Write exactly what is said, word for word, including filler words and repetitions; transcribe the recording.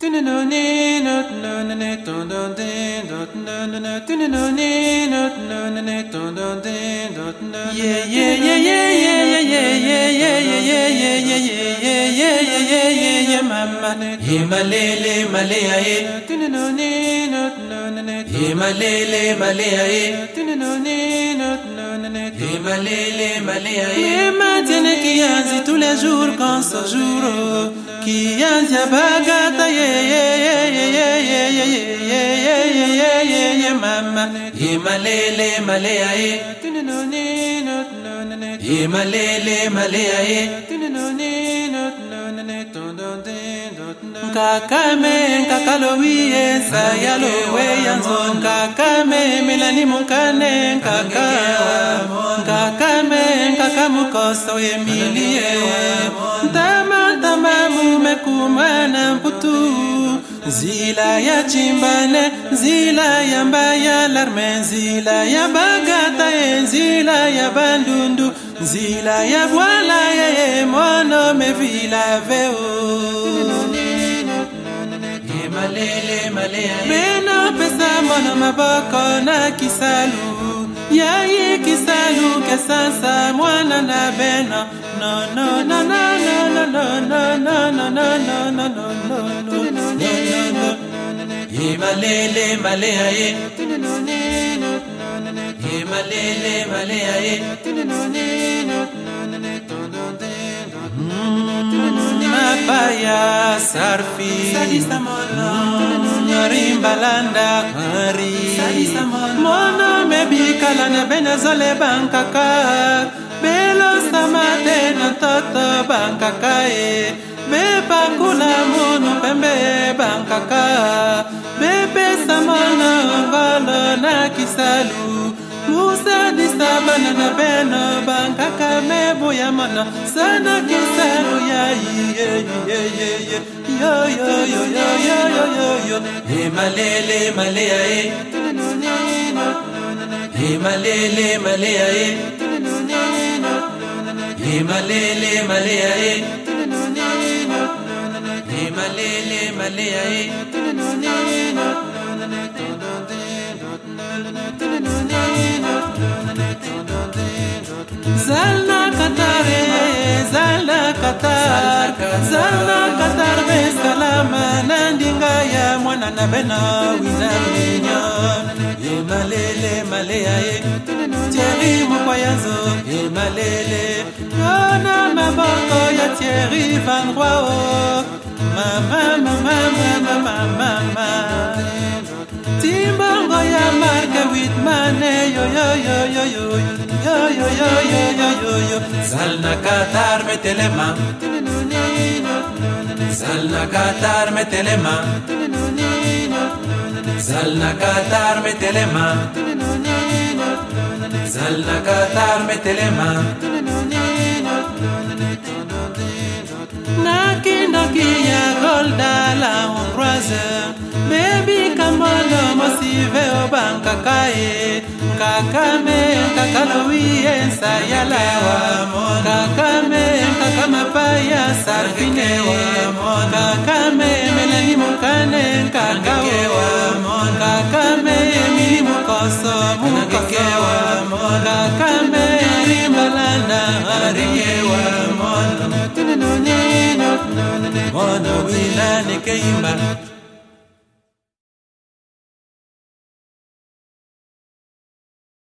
Himalele Malayae Himalele Malayae Himalele Malayae Me matin kianzi tous les jours quand ce jour kianzi bagata ye ye ye ye ye ye ye ye ye ye ye mama Himalele Malayae Himalele Malayae Kakame kakalowie sayalo we yanzo kakame melani munkane kaka kakame kakamukoso emilie tama tama mumekumana mputu zila ya chimbane zila ya mbaya larme zila ya bagata zila ya bandundu zila ya bwala ye mono me vila veo Himalele Malayae Beno pesa mono maboko na kisalu Yaye kisalu kesasa mwana na beno No no no no no no no no no no no no no no no no Himalele Malayae Himalele Malayae Mapaya sarfi Rimbalanda hari Mono mebikala na benazole bankaka Belo samate na toto bankaka e Beba kula mono pembe bankaka Bebe samana ngolo na kisalu Musa di sabana na beno bankaka mebo ya mana Sana kisalu ya ye ye ye ye Yo yo yo yo yo yo yo yo Himalele Malayae Himalele Malayae Himalele Malayae Himalele Malayae Zalna Katare, Zalna Katar, Zalna Katar be salama nandinga ya mwana na bena winaminya. Himalele Malayae, Thierry Mokwayazo, Himalele, Yona maboko ya Thierry Van Roy, mama mama mama mama mama. Timbongo ya marke Whitmane, yo yo yo yo yo yo yo yo yo yo yo yo. Zalna Qatar metelema Zalna Qatar metelema Zalna Qatar metelema Zalna Qatar metelema Nakindoki ya golda la hongroise Baby kamono mosive obanka kae Kakame kakalowie sayalawa Kakame kakamapaya sarfinewa Kakame melani mukane kakawa Kakame mili mukoso mukosewa Kakame rimbalanda ariyewa Mono wilane keimba